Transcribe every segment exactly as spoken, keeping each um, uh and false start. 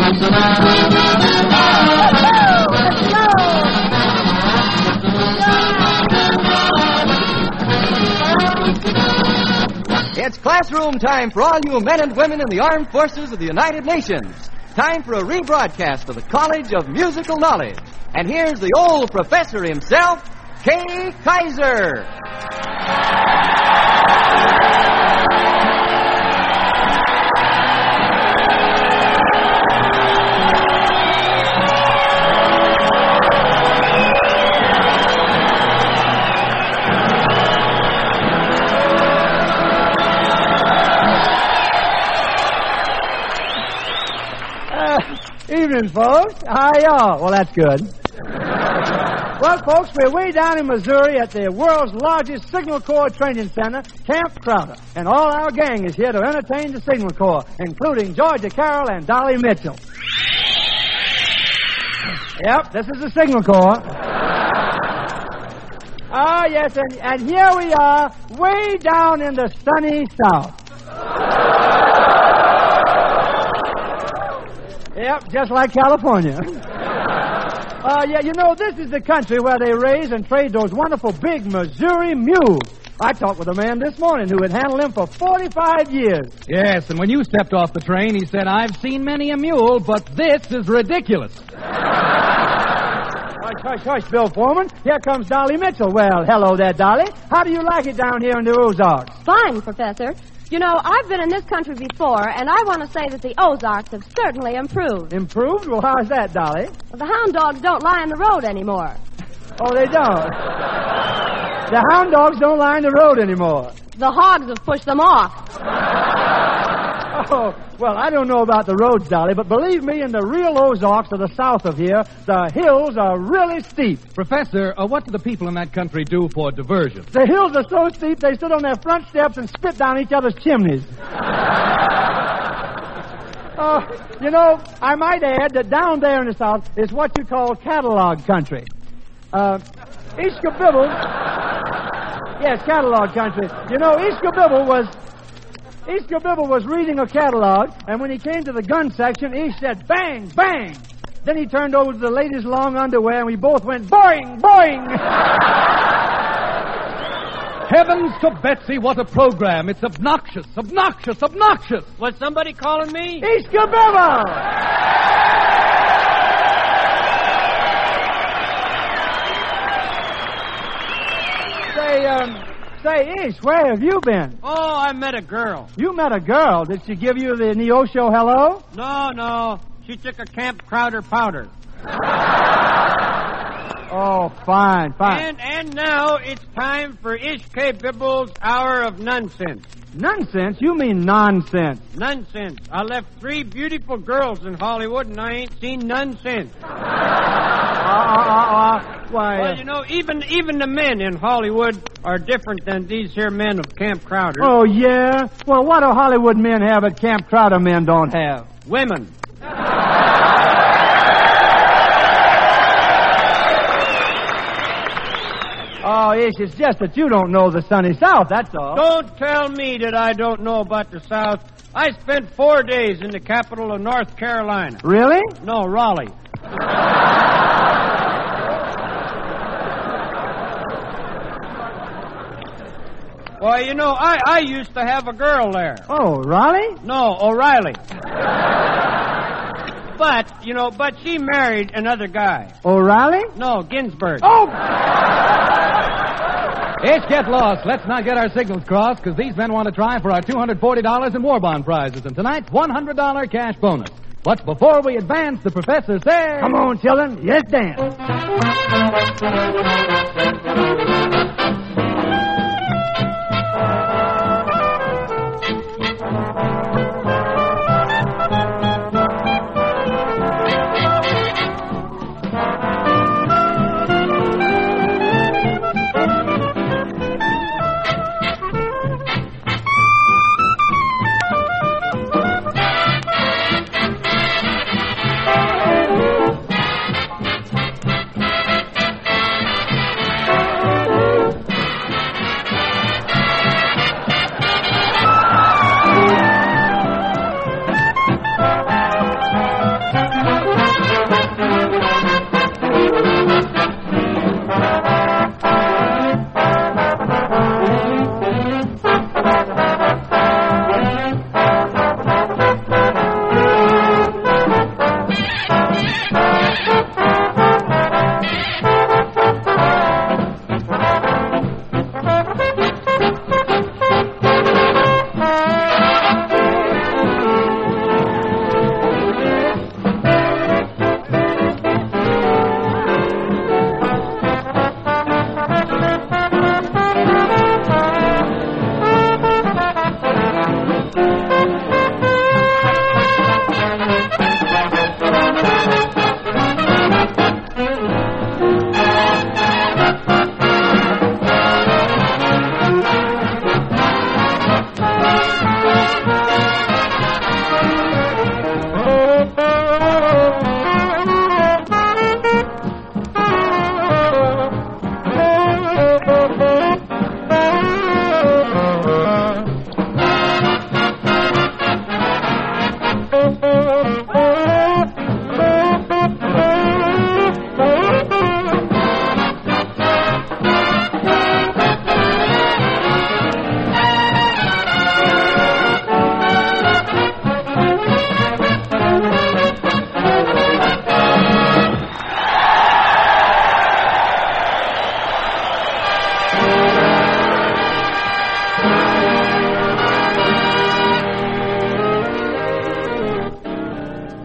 It's classroom time for all you men and women in the armed forces of the United Nations. Time for a rebroadcast of the College of Musical Knowledge. And here's the old professor himself, Kay Kaiser. Evening, folks. How y'all? Well, that's good. Well, folks, we're way down in Missouri at the world's largest Signal Corps training center, Camp Crowder. And all our gang is here to entertain the Signal Corps, including Georgia Carroll and Dolly Mitchell. Yep, this is the Signal Corps. Ah, yes, and, and here we are, way down in the sunny South. Yep, just like California. Uh, yeah, you know, this is the country where they raise and trade those wonderful big Missouri mules. I talked with a man this morning who had handled them for forty-five years. Yes, and when you stepped off the train, he said, I've seen many a mule, but this is ridiculous. Hush, hush, hush, Bill Foreman. Here comes Dolly Mitchell. Well, hello there, Dolly. How do you like it down here in the Ozarks? Fine, Professor. You know, I've been in this country before, and I want to say that the Ozarks have certainly improved. Improved? Well, how's that, Dolly? Well, the hound dogs don't lie in the road anymore. Oh, they don't? The hound dogs don't lie in the road anymore. The hogs have pushed them off. Oh, well, I don't know about the roads, Dolly, but believe me, in the real Ozarks to the south of here, the hills are really steep. Professor, uh, what do the people in that country do for diversion? The hills are so steep they sit on their front steps and spit down each other's chimneys. uh, you know, I might add that down there in the south is what you call catalog country. Uh, Ishkabibble... Yes, catalog country. You know, Ishkabibble was... Ishkabibble was reading a catalog, and when he came to the gun section, Ish said, bang, bang. Then he turned over to the lady's long underwear, and we both went, boing, boing. Heavens to Betsy, what a program. It's obnoxious, obnoxious, obnoxious. Was somebody calling me? Ishkabibble! Say, um... Say, Ish, where have you been? Oh, I met a girl. You met a girl. Did she give you the Neosho hello? No, no. She took a Camp Crowder powder. Oh, fine, fine. And and now it's time for Ish K. Bibble's Hour of Nonsense. Nonsense? You mean nonsense. Nonsense. I left three beautiful girls in Hollywood, and I ain't seen none since. Uh, uh, uh, uh, why? Well, you know, even even the men in Hollywood are different than these here men of Camp Crowder. Oh, yeah? Well, what do Hollywood men have that Camp Crowder men don't have? Women. Oh, Ish, it's just that you don't know the sunny South, that's all. Don't tell me that I don't know about the South. I spent four days in the capital of North Carolina. Really? No, Raleigh. Well, you know, I, I used to have a girl there. Oh, Raleigh? No, O'Reilly. But, you know, but she married another guy. O'Reilly? No, Ginsburg. Oh! Ish, get lost. Let's not get our signals crossed, because these men want to try for our two hundred forty dollars in war bond prizes, and tonight's one hundred dollars cash bonus. But before we advance, the professor says... Come on, children. Yes, Dan.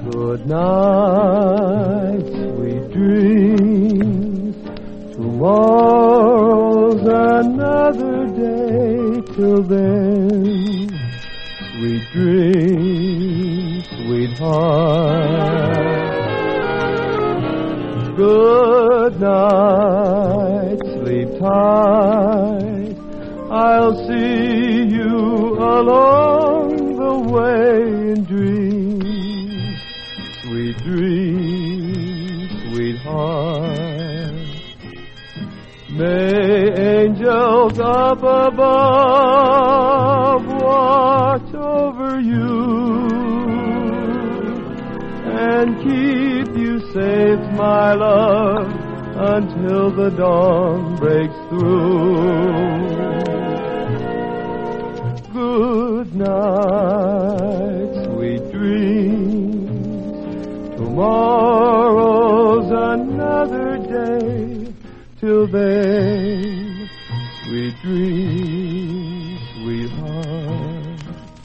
Good night, sweet dreams. Tomorrow's another day. Till then, sweet dreams, sweetheart. Good night, sleep tight. I'll see you along the way in dreams, sweet dreams, sweetheart. May angels up above watch over you and keep you safe, my love, until the dawn breaks through. Good night, sweet dreams. Tomorrow's another day. Till then, sweet dreams, sweetheart.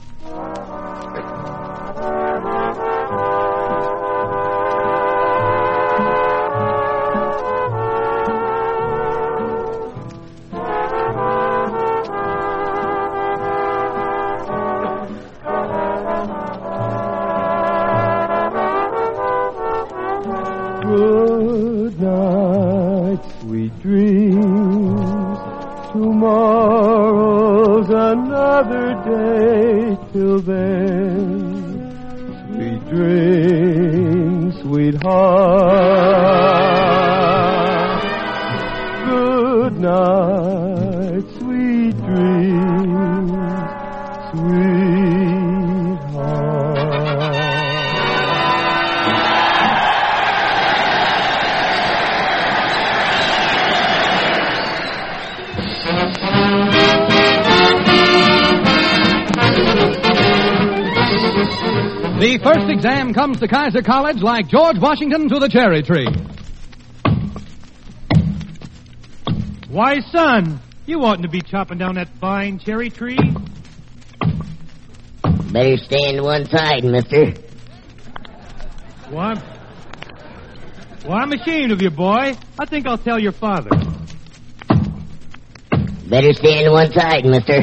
Good night, sweet dreams. Tomorrow's another day. Till then, sweet dreams, sweetheart. Good night, sweet dreams, sweetheart. The first exam comes to Kaiser College like George Washington to the cherry tree. Why, son, you oughtn't to be chopping down that fine cherry tree. Better stand one side, mister. Well, I'm, well, I'm ashamed of you, boy. I think I'll tell your father. Better stand one side, mister.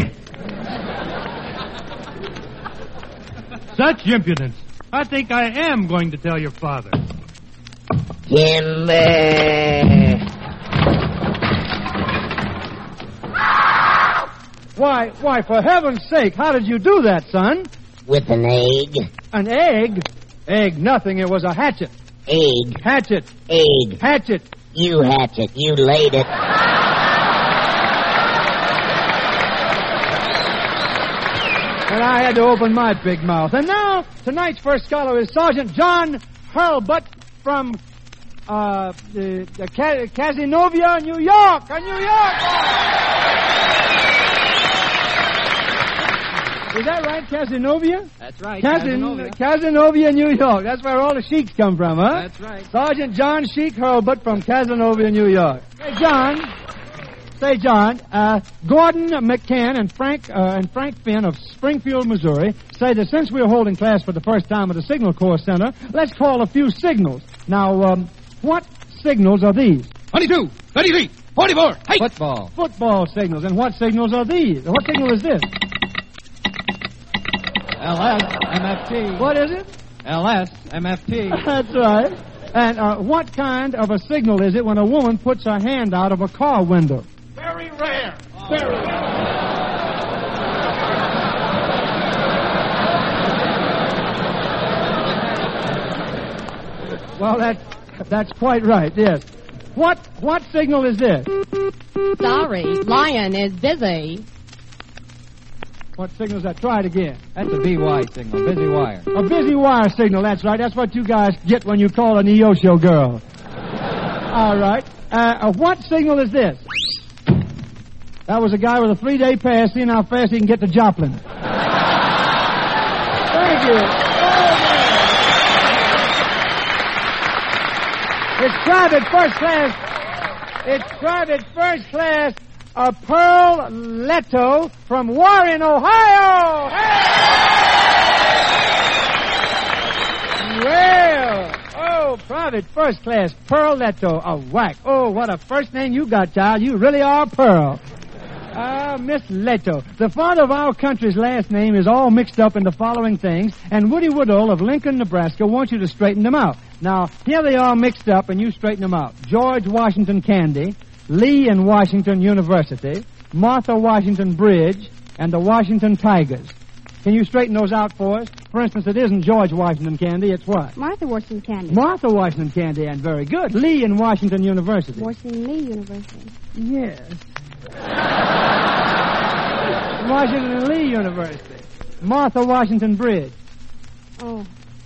Such impudence. I think I am going to tell your father. Timber. Why, why, for heaven's sake, how did you do that, son? With an egg. An egg? Egg nothing, it was a hatchet. Egg. Hatchet. Egg. Hatchet. You hatchet. You laid it. And I had to open my big mouth. And now, tonight's first scholar is Sergeant John Hurlbut from uh, the, the Ca- Cazenovia, New York. Uh, New York! Is that right, Cazenovia? That's right, Cazin- Cazenovia. Cazenovia, New York. That's where all the sheiks come from, huh? That's right. Sergeant John Sheik Hurlbut from Cazenovia, New York. Hey, John. Say, John, uh, Gordon McCann and Frank uh, and Frank Finn of Springfield, Missouri, say that since we're holding class for the first time at the Signal Corps Center, let's call a few signals. Now, um, what signals are these? twenty-two, thirty-three, forty-four, hey! Football. Football signals. And what signals are these? What signal is this? L S M F T. What is it? L S M F T. That's right. And uh, what kind of a signal is it when a woman puts her hand out of a car window? Very rare. Very rare. Well, that, that's quite right, yes. What what signal is this? Sorry, Lion is busy. What signal is that? Try it again. That's a B Y signal, busy wire. A busy wire signal, that's right. That's what you guys get when you call an E O show girl. All right. Uh, uh, what signal is this? That was a guy with a three-day pass, seeing how fast he can get to Joplin. Thank you. It's private first class. It's private first class. A Pearl Leto from Warren, Ohio. Hey! Well, Oh, Private First Class Pearl Leto, a whack. Oh, what a first name you got, child. You really are Pearl. Ah, Miss Leto. The father of our country's last name is all mixed up in the following things, and Woody Woodall of Lincoln, Nebraska wants you to straighten them out. Now, here they are mixed up, and you straighten them out. George Washington Candy, Lee and Washington University, Martha Washington Bridge, and the Washington Tigers. Can you straighten those out for us? For instance, it isn't George Washington Candy, it's what? Martha Washington Candy. Martha Washington Candy, and very good. Lee and Washington University. Washington Lee University. Yes. Washington and Lee University. Martha Washington Bridge. Oh.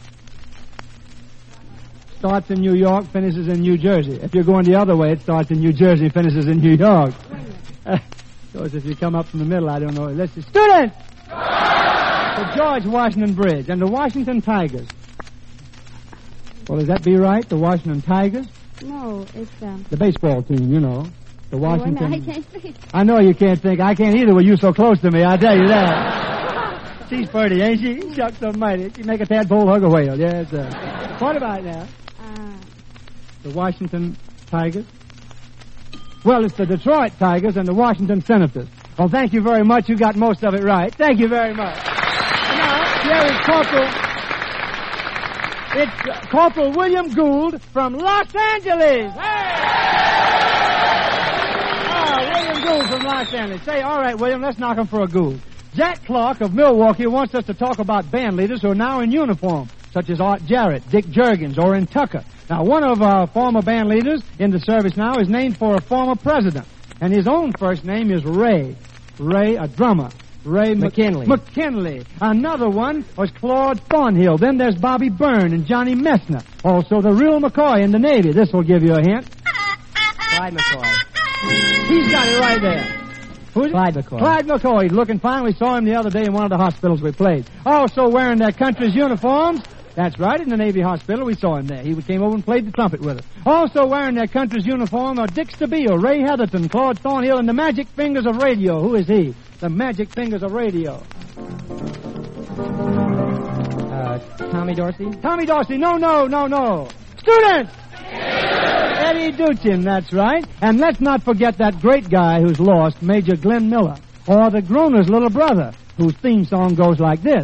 Starts in New York, finishes in New Jersey. If you're going the other way, it starts in New Jersey, finishes in New York. Uh, of course, if you come up from the middle, I don't know. Let's see. Students! The George Washington Bridge and the Washington Tigers. Well, does that be right? The Washington Tigers? No, it's, um... The baseball team, you know. The Washington... Oh, I can't think. I know you can't think. I can't either with you so close to me, I'll tell you that. She's pretty, ain't she? Shucks almighty. She make a tadpole hug a whale. Yes, uh... What about it now? Uh... The Washington Tigers? Well, it's the Detroit Tigers and the Washington Senators. Well, thank you very much. You got most of it right. Thank you very much. Now, here is Corporal... It's uh, Corporal William Gould from Los Angeles. Hey! Ah, William Gould from Los Angeles. Say, all right, William, let's knock him for a Gould. Jack Clark of Milwaukee wants us to talk about band leaders who are now in uniform, such as Art Jarrett, Dick Juergens, or in Tucker. Now, one of our former band leaders in the service now is named for a former president, and his own first name is Ray. Ray, a drummer. Ray McKinley. McKinley. Another one was Claude Thornhill. Then there's Bobby Byrne and Johnny Messner. Also, the real McCoy in the Navy. This will give you a hint. Clyde McCoy. He's got it right there. Who's it? Clyde McCoy. Clyde McCoy. He's looking fine. We saw him the other day in one of the hospitals we played. Also wearing their country's uniforms. That's right, in the Navy hospital. We saw him there. He came over and played the trumpet with us. Also wearing their country's uniform are Dick Stabile, Ray Heatherton, Claude Thornhill, and the Magic Fingers of Radio. Who is he? The Magic Fingers of Radio. Uh, Tommy Dorsey? Tommy Dorsey. No, no, no, no. Students! Eddie Duchin, that's right. And let's not forget that great guy who's lost, Major Glenn Miller. Or the Groner's little brother, whose theme song goes like this.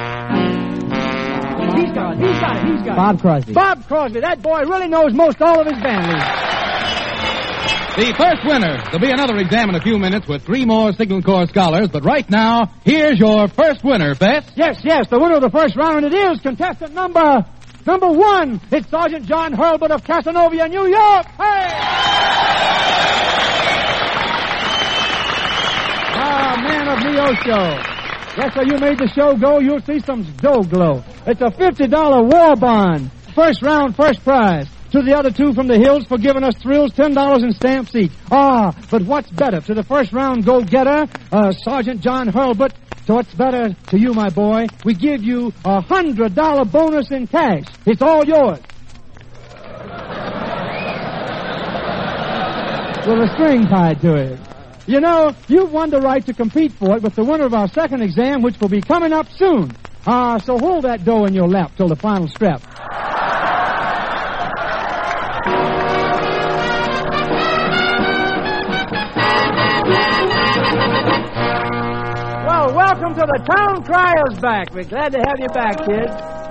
He's got it, he's got it, he's got it. Bob Crosby. Bob Crosby. That boy really knows most all of his band leaders. The first winner. There'll be another exam in a few minutes with three more Signal Corps scholars, but right now, here's your first winner, Fess. Yes, yes, the winner of the first round, and it is contestant number... Number one. It's Sergeant John Hurlbut of Casanova, New York. Hey! Ah, man of Neosho. Yes, sir, you made the show go. You'll see some dough glow. It's a fifty dollar war bond. First round, first prize. To the other two from the hills for giving us thrills, ten dollars in stamps each. Ah, but what's better? To the first round go-getter, uh, Sergeant John Hurlbut. So what's better to you, my boy? We give you a one hundred dollar bonus in cash. It's all yours. With a string tied to it. You know, you've won the right to compete for it with the winner of our second exam, which will be coming up soon. Ah, uh, so hold that dough in your lap till the final step. Well, welcome to the Town Criers back. We're glad to have you back, kids.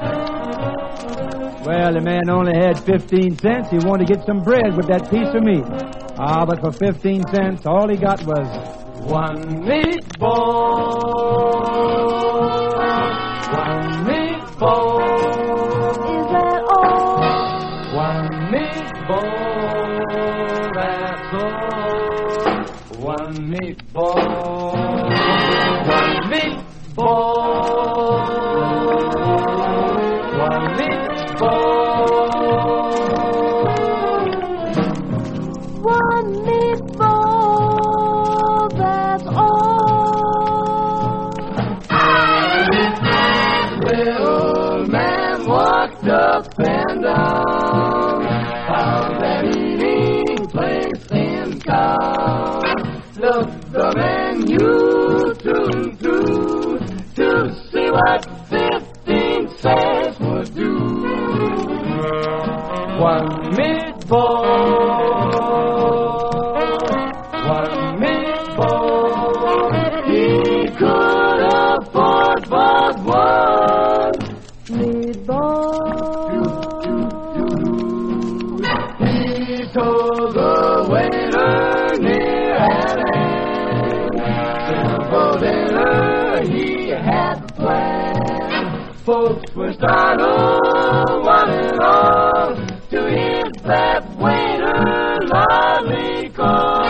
Well, the man only had fifteen cents. He wanted to get some bread with that piece of meat. Ah, but for fifteen cents, all he got was one meatball. One meatball. Is that all? One meatball, that's all. One meatball. One meatball. One meatball. One meatball, that's all. The old man walked up and down, found an eating place in town. Looked the menu to and through to see what fifteen cents would do. one meatball, one meatball. He could afford but one meatball. He told the waiter near at hand, simple dinner he had planned. Folks were startled, one and all, to hear that waiter loudly call,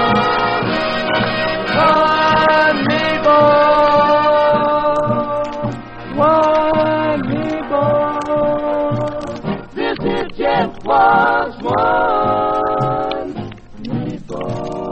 one meatball, one meatball. This is just was one meatball.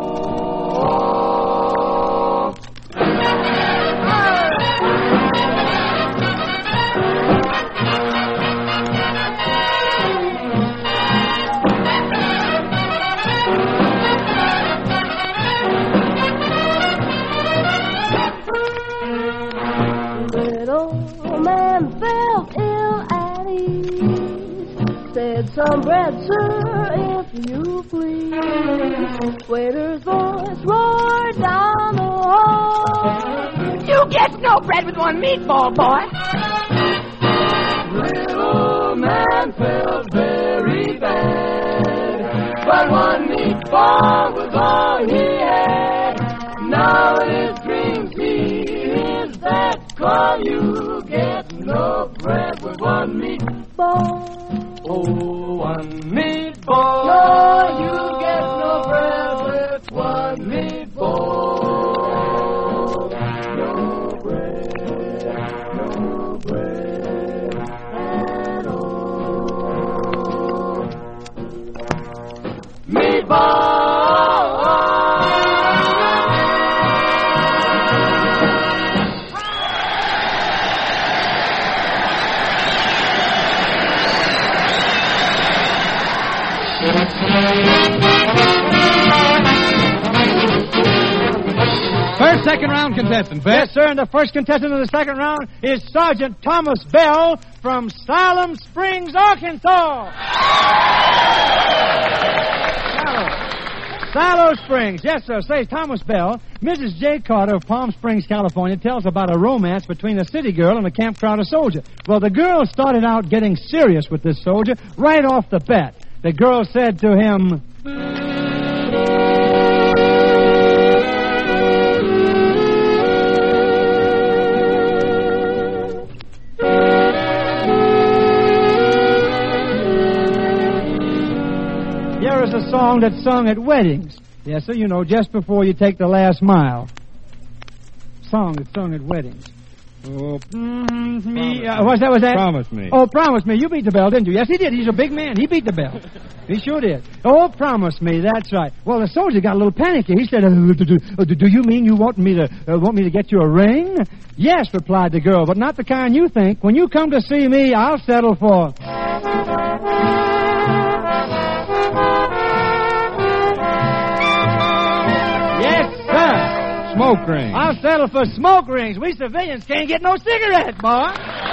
Some bread, sir, if you please. Waiter's voice roared down the hall. You get no bread with one meatball, boy. Little man felt very bad, but one meatball was all he had. Now his dreams he hears that call. You get no bread with one meatball. Oh, one meatball. No, you get no bread with one meatball. No bread, no bread at all. Meatball. First second round contestant, Fitz. Yes, sir, and the first contestant of the second round is Sergeant Thomas Bell from Salem Springs, Arkansas. Sallow Springs. Yes, sir. Say, Thomas Bell, Missus J. Carter of Palm Springs, California, tells about a romance between a city girl and a Camp Crowder soldier. Well, the girl started out getting serious with this soldier right off the bat. The girl said to him, here is a song that's sung at weddings. Yes, sir, you know, just before you take the last mile. Song that's sung at weddings. Oh, mm, me. Uh, what's that? Was that? Promise me. Oh, promise me. You beat the bell, didn't you? Yes, he did. He's a big man. He beat the bell. He sure did. Oh, promise me. That's right. Well, the soldier got a little panicky. He said, uh, do, do, do you mean you want me to uh, want me to get you a ring? Yes, replied the girl, but not the kind you think. When you come to see me, I'll settle for. Yes, sir. Smoke rings. I'll settle for smoke rings. We civilians can't get no cigarettes, boy.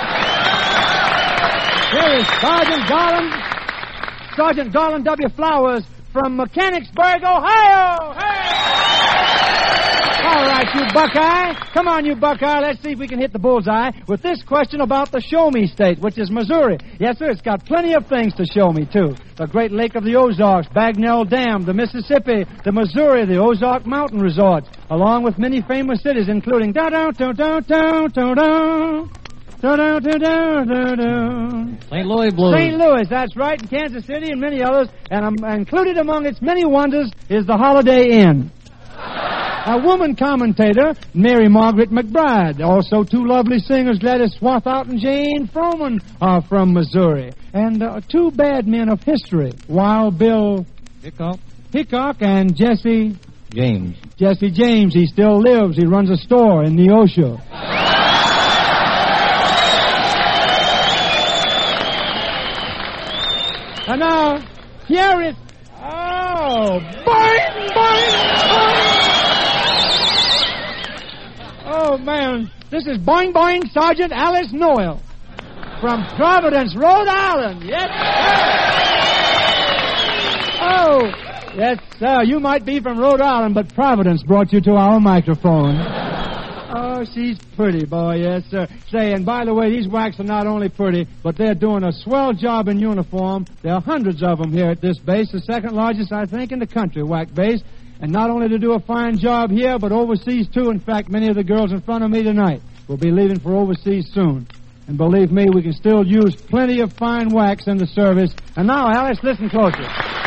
Here is Sergeant Garland, Sergeant Garland W. Flowers from Mechanicsburg, Ohio. Hey! All right, you Buckeye. Come on, you Buckeye. Let's see if we can hit the bullseye with this question about the Show Me State, which is Missouri. Yes, sir, it's got plenty of things to show me, too. The Great Lake of the Ozarks, Bagnell Dam, the Mississippi, the Missouri, the Ozark Mountain Resorts, along with many famous cities, including da-da-da-da-da-da-da. Saint Louis Blues. Saint Louis, that's right, and Kansas City and many others. And um, included among its many wonders is the Holiday Inn. A woman commentator, Mary Margaret McBride. Also, two lovely singers, Gladys Swarthout and Jane Froman, are from Missouri. And uh, two bad men of history, Wild Bill Hickok. Hickok and Jesse... James. Jesse James. He still lives. He runs a store in Neosho. And now, here is... Oh, boing, boing, boing. Oh, man. This is Boing Boing Sergeant Alice Noel from Providence, Rhode Island. Yes, sir. Yes, sir. You might be from Rhode Island, but Providence brought you to our microphone. Oh, she's pretty, boy, yes, sir. Say, and by the way, these whacks are not only pretty, but they're doing a swell job in uniform. There are hundreds of them here at this base, the second largest, I think, in the country, whack base. And not only to do a fine job here, but overseas, too. In fact, many of the girls in front of me tonight will be leaving for overseas soon. And believe me, we can still use plenty of fine whacks in the service. And now, Alice, listen closer.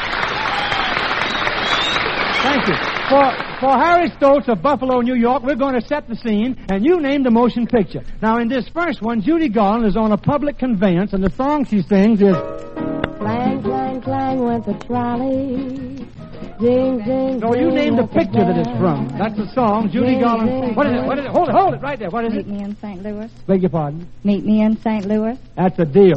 Thank you. For, for Harry Stoltz of Buffalo, New York, we're going to set the scene, and you name the motion picture. Now, in this first one, Judy Garland is on a public conveyance, and the song she sings is... Clang, clang, clang went the trolley. Ding, ding, No, you name the picture that it's from. That's the song, Judy Garland. What is it? What is it? Hold it, hold it, right there. What is it? Meet me in Saint Louis. Beg your pardon? Meet me in Saint Louis. That's a deal.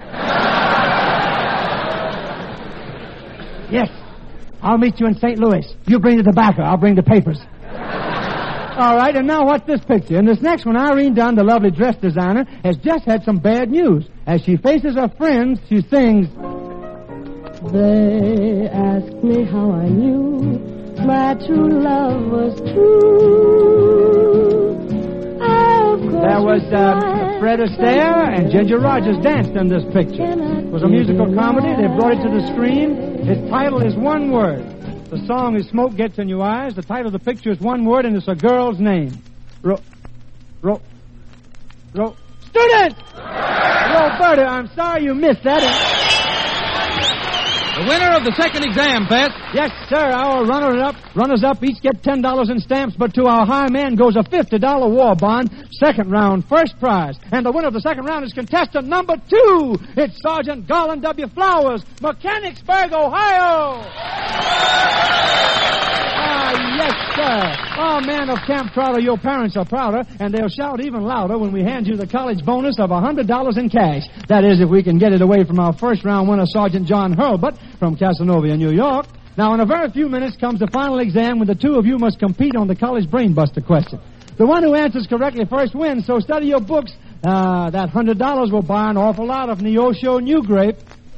Yes. I'll meet you in Saint Louis. You bring the tobacco. I'll bring the papers. All right, and now what's this picture? In this next one, Irene Dunn, the lovely dress designer, has just had some bad news. As she faces her friends, she sings... They asked me how I knew my true love was true. I, of course, There was uh, Fred Astaire and Ginger Rogers danced in this picture. It was a musical comedy. They brought it to the screen. Its title is one word. The song is Smoke Gets in Your Eyes. The title of the picture is one word, and it's a girl's name. Ro... Ro... Ro... Student! Roberta, I'm sorry you missed that. The winner of the second exam, Beth. Yes, sir. Our runner-up, runners-up each get ten dollars in stamps, but to our high man goes a fifty dollar war bond. Second round, first prize. And the winner of the second round is contestant number two. It's Sergeant Garland W. Flowers, Mechanicsburg, Ohio. Ah, yes, sir. Oh, man of Camp Trotter, your parents are prouder, and they'll shout even louder when we hand you the college bonus of one hundred dollars in cash. That is, if we can get it away from our first round winner, Sergeant John Hurlbut from Casanova, New York. Now, in a very few minutes comes the final exam when the two of you must compete on the college brainbuster question. The one who answers correctly first wins, so study your books. Uh, that one hundred dollars will buy an awful lot of Neosho New Grape.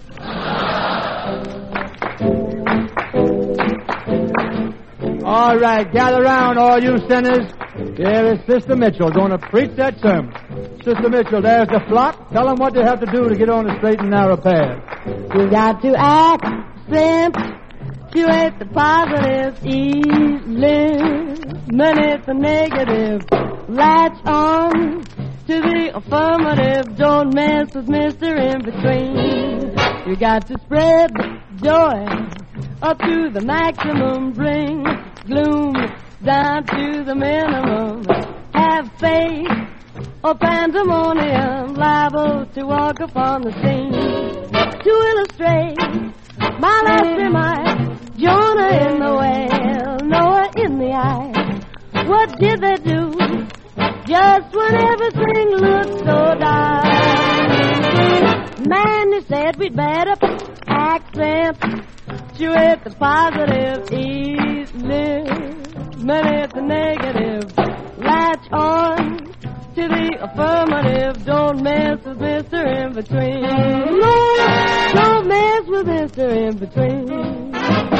All right, gather round, all you sinners. Here is Sister Mitchell going to preach that sermon. Sister Mitchell, there's the flock. Tell them what they have to do to get on the straight and narrow path. You got to accentuate the positive, eliminate the negative. Latch on to the affirmative. Don't mess with Mister In Between. You got to spread joy up to the maximum. Bring gloom down to the minimum. Have faith or pandemonium, liable to walk upon the scene. To illustrate my last remark, Jonah in the whale, Noah in the eye. What did they do just when everything looked so dark? Man, they said we'd better accentuate the positive, eliminate the negative. Latch on to the affirmative. Don't mess with Mister In Between. Don't mess with Mister In Between.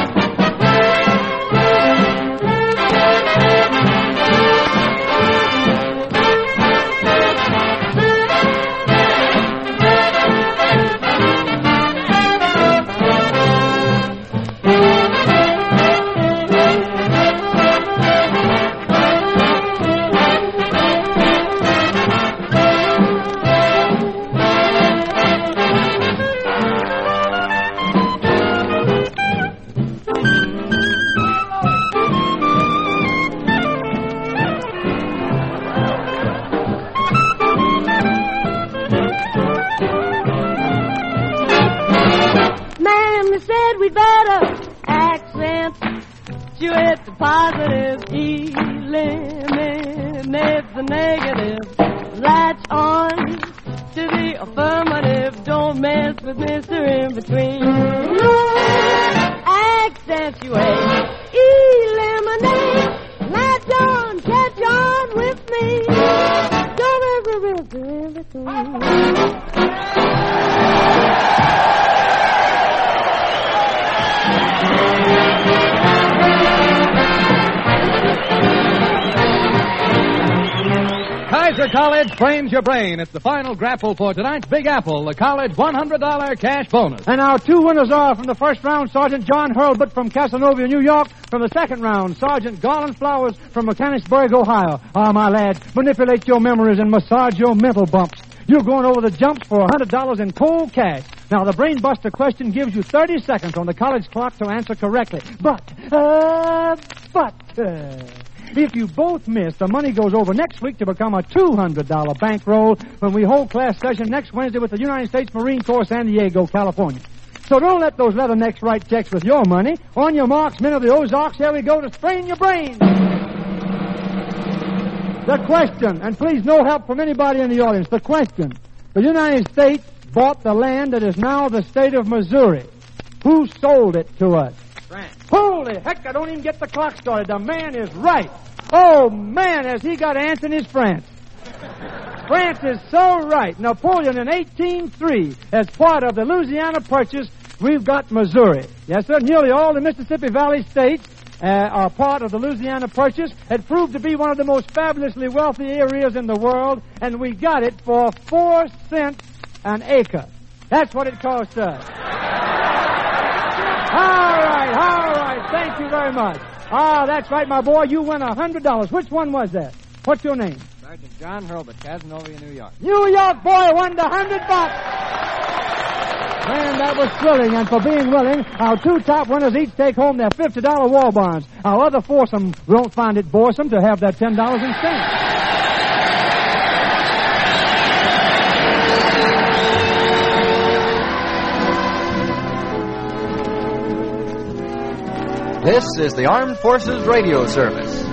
We'd better accentuate the positive, eliminate the negative. Latch on to the affirmative. Don't mess with Mister In Between. Accentuate, eliminate. Latch on, catch on with me. Don't mess with Mister In Between. Thank you. Professor College frames your brain. It's the final grapple for tonight's Big Apple, the College one hundred dollars cash bonus. And our two winners are from the first round, Sergeant John Hurlbut from Casanova, New York. From the second round, Sergeant Garland Flowers from Mechanicsburg, Ohio. Ah, my lad, manipulate your memories and massage your mental bumps. You're going over the jumps for one hundred dollars in cold cash. Now, the Brain Buster question gives you thirty seconds on the college clock to answer correctly. But, uh, but, uh, if you both miss, the money goes over next week to become a two hundred dollars bankroll when we hold class session next Wednesday with the United States Marine Corps, San Diego, California. So don't let those leathernecks write checks with your money. On your marks, men of the Ozarks, here we go to strain your brains. The question, and please no help from anybody in the audience, the question. The United States bought the land that is now the state of Missouri. Who sold it to us? France. Holy heck, I don't even get the clock started. The man is right. Oh, man, has he got Antony's France. France is so right. Napoleon in eighteen oh three, as part of the Louisiana Purchase, we've got Missouri. Yes, sir, nearly all the Mississippi Valley states uh, are part of the Louisiana Purchase. It proved to be one of the most fabulously wealthy areas in the world, and we got it for four cents an acre. That's what it cost us. All right, all right. Thank you very much. Ah, that's right, my boy. You won a hundred dollars. Which one was that? What's your name? Sergeant John Hurlbut, Casanova, New York. New York boy won the hundred bucks. Man, that was thrilling. And for being willing, our two top winners each take home their fifty dollars war bonds. Our other foursome won't find it boresome to have that ten dollars in cents. This is the Armed Forces Radio Service.